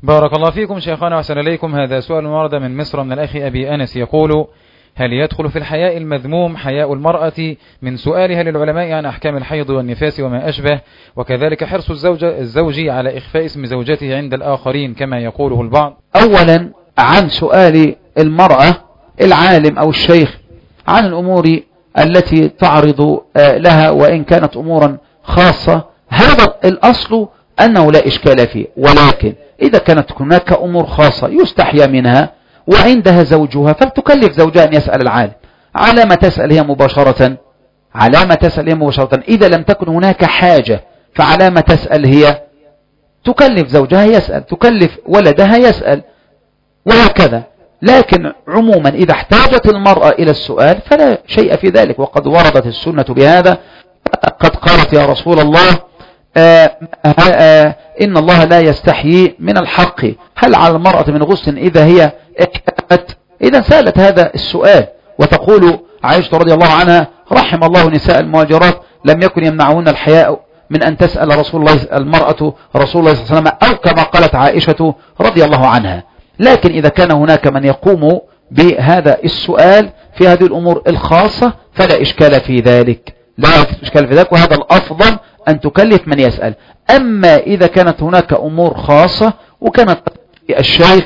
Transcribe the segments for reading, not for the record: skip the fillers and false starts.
بارك الله فيكم شيخنا وحسن إليكم. هذا سؤال ورد من مصر من الأخ أبي أنس يقول: هل يدخل في الحياء المذموم حياء المرأة من سؤالها للعلماء عن أحكام الحيض والنفاس وما أشبه، وكذلك حرص الزوج على إخفاء اسم زوجته عند الآخرين كما يقوله البعض؟ أولا عن سؤال المرأة العالم أو الشيخ عن الأمور التي تعرض لها وإن كانت أمورا خاصة، هذا الأصل أنه لا إشكال فيه، ولكن إذا كانت هناك أمور خاصة يستحيا منها وعندها زوجها فلتكلف زوجها أن يسأل العالم. على ما تسأل هي مباشرة؟ إذا لم تكن هناك حاجة فعلى ما تسأل هي؟ تكلف زوجها يسأل، تكلف ولدها يسأل، وهكذا. لكن عموما إذا احتاجت المرأة إلى السؤال فلا شيء في ذلك، وقد وردت السنة بهذا. قد قالت يا رسول الله إن الله لا يستحيي من الحق، هل على المرأة من غسل إذا هي اكتمت؟ إذا سألت هذا السؤال. وتقول عائشة رضي الله عنها: رحم الله نساء المهاجرات لم يكن يمنعهن الحياء من أن تسأل المرأة رسول الله صلى الله عليه وسلم، أو كما قالت عائشة رضي الله عنها. لكن إذا كان هناك من يقوم بهذا السؤال في هذه الأمور الخاصة فلا إشكال في ذلك، وهذا الأفضل أن تكلف من يسأل. أما إذا كانت هناك أمور خاصة وكانت الشيخ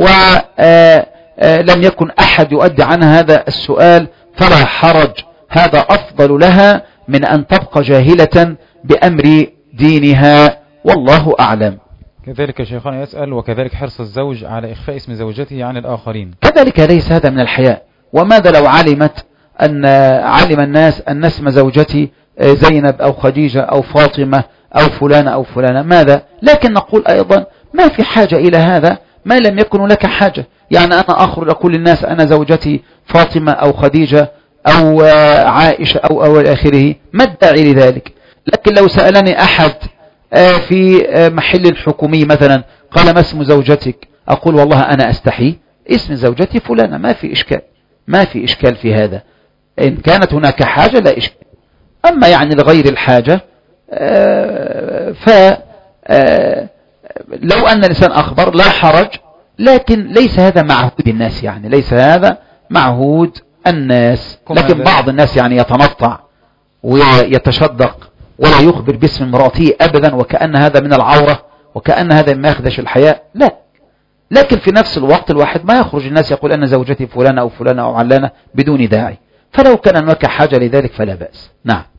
ولم يكن أحد يؤدي عنها هذا السؤال فلا حرج، هذا أفضل لها من أن تبقى جاهلة بأمر دينها، والله أعلم. كذلك شيخنا يسأل: وكذلك حرص الزوج على إخفاء اسم زوجته عن الآخرين، كذلك ليس هذا من الحياء. وماذا لو علم الناس أن اسم زوجتي زينب أو خديجة أو فاطمة أو فلانة أو فلانة، ماذا؟ لكن نقول أيضا ما في حاجة إلى هذا ما لم يكن لك حاجة. يعني أنا أخرج أقول للناس أنا زوجتي فاطمة أو خديجة أو عائشة أو آخره، ما الداعي لذلك؟ لكن لو سألني أحد في محل حكومي مثلا قال: ما اسم زوجتك؟ أقول: والله أنا أستحي، اسم زوجتي فلانة، ما في إشكال في هذا. إن كانت هناك حاجة لا إشكال. أما يعني لغير الحاجة فلو أن الإنسان أخبر لا حرج، لكن ليس هذا معهود الناس، يعني ليس هذا معهود الناس. لكن بعض الناس يعني يتنطع ويتشدق ولا يخبر باسم امرأته أبدا، وكأن هذا من العورة وكأن هذا ما يخدش الحياء، لا. لكن في نفس الوقت الواحد ما يخرج الناس يقول أن زوجتي فلانة أو فلانة أو علانة بدون داعي، فلو كان هناك حاجة لذلك فلا بأس. نعم.